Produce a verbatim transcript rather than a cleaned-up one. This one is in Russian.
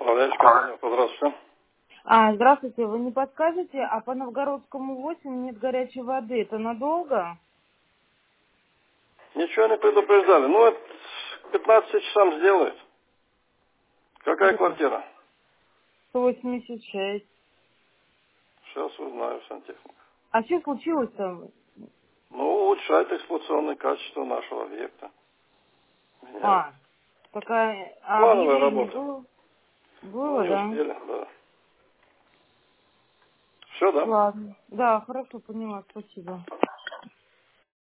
Управляющий компания. Здравствуйте. А, здравствуйте, вы не подскажете, а по Новгородскому восемь нет горячей воды, это надолго? Ничего не предупреждали. Ну, это к пятнадцати часам сделают. Какая квартира? сто восемьдесят шесть. Сейчас узнаю сантехника. А что случилось-то? Ну, улучшает эксплуатационное качество нашего объекта. Меняет. А, такая... А Плановая объявление работа. было? Ну, Было, не да. успели, да. Все, да? Ладно. Да, хорошо, поняла, спасибо.